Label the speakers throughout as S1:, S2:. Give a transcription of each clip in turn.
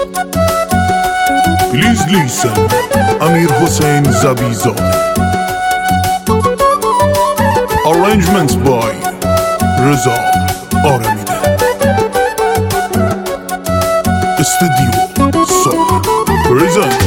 S1: Please listen. Amir Hossein Zabizadeh. Arrangements by Reza Aramide. Studio Soul present.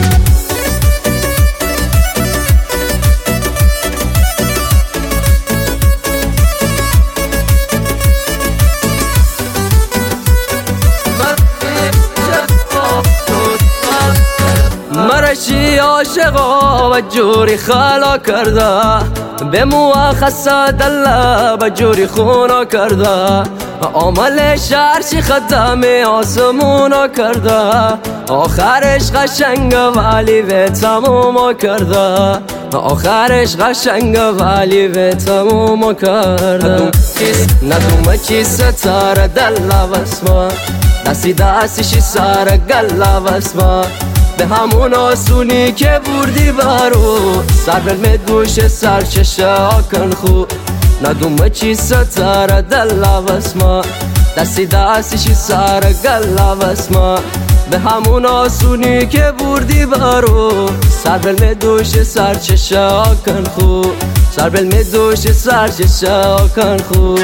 S2: مرشی عاشقا و جوری خلا کرده به مواخصه دلا و جوری خونا کرده عمل شرشی خدم آسمونا کرده آخرش قشنگ ولی به تموم کرده آخرش قشنگ ولی به تموم کرده ندوم چی ستاره دلا واسما دستی دستشی سر گلا واسما به همون آسونی که بردی برو سر بلم دوش سر چشه کن خو ندوم چی ستاره دلا واسما دستی دستشی سر گلا واسما به همون آسونی که بردی برو سر بلم دوش سر چشه کن خو سر بلم دوش سر چشه کن خو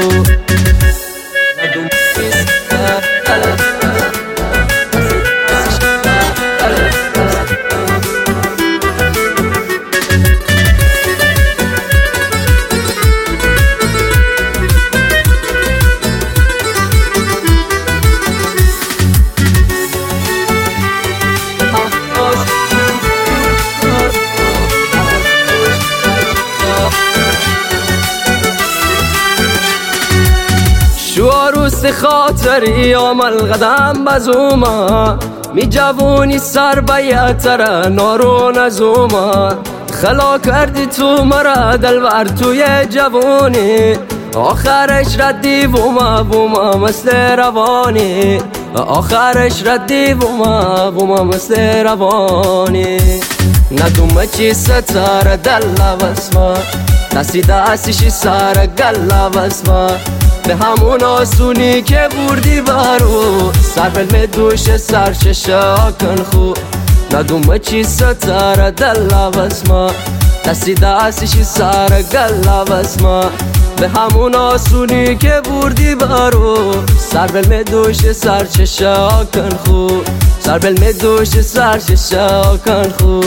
S2: شو عروس خاطری عمل قدم بزوما می جوونی سر بیتر نارو نزوما خلا کردی تو مرا دلبر توی جوونی آخرش ردی بوما مثل روانی آخرش ردی بوما مثل روانی ندوم چی ستاره دلا واسما دستی دستشی سر گلا واسما به همون آسونی که بردی برو سر بلم دوش سر چشه کن خو ندوم چی ستاره دلا واسما دستی دستشی سر گلا واسما به همون آسونی که بردی برو سر بلم دوش سر چشه کن خو سر بلم دوش سر چشه کن خو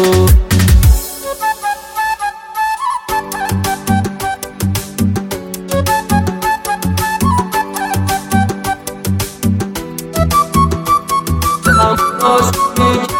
S2: I'm